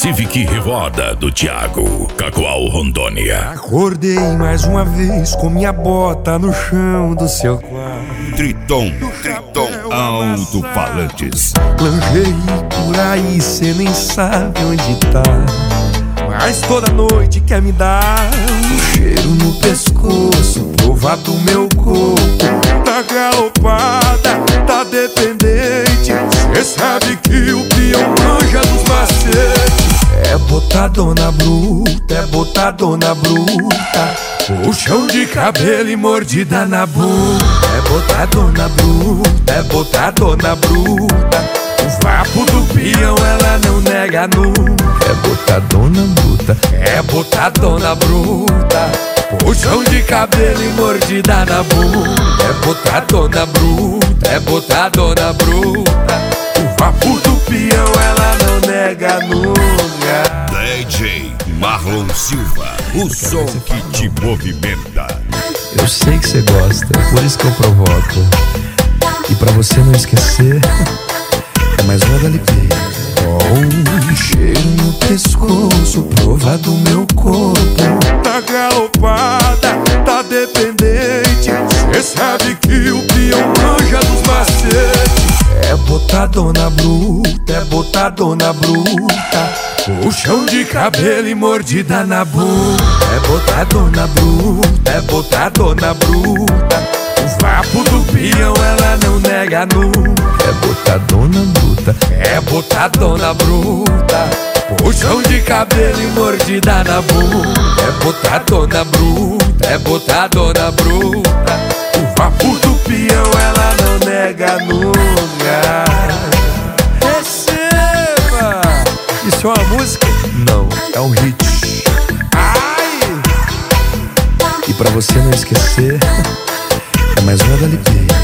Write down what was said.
Civic Revoada do Thiago, Cacoal, Rondônia. Acordei mais uma vez com minha bota no chão do seu quarto. Triton Alto-Falantes. Planejei por aí, cê nem sabe onde tá, mas toda noite quer me dar um cheiro no pescoço, provar do meu corpo. Tá galopada, tá dependente, cê sabe que o peão manja dos macetes. É botadona bruta, é botadona bruta, puxão de cabelo e mordida na boca. É botadona bruta, é botadona bruta, o vapo do peão ela não nega nunca. É botadona bruta, é botadona bruta, puxão de cabelo e mordida na boca. É botadona bruta, é botadona bruta, o vapo do peão ela não nega nunca. DJ Marlon Silva, o som que te movimenta. Eu sei que você gosta, por isso que eu provoco. E pra você não esquecer, é mais uma da LP. Com um cheiro no pescoço, prova do meu corpo. Tá galopada, tá dependente, cê sabe que o peão manja dos macetes. É botadona bruta, é botadona bruta, puxão de cabelo e mordida na boca. É botadona bruta, é botadona bruta, o vapo do peão ela não nega nunca. É botadona bruta, é botadona bruta, puxão de cabelo e mordida na boca. É botadona bruta, é botadona bruta, o vapo do peão ela não nega nunca. Receba! Isso é uma música? Não, é um hit. Ai! E pra você não esquecer, é mais uma da LP.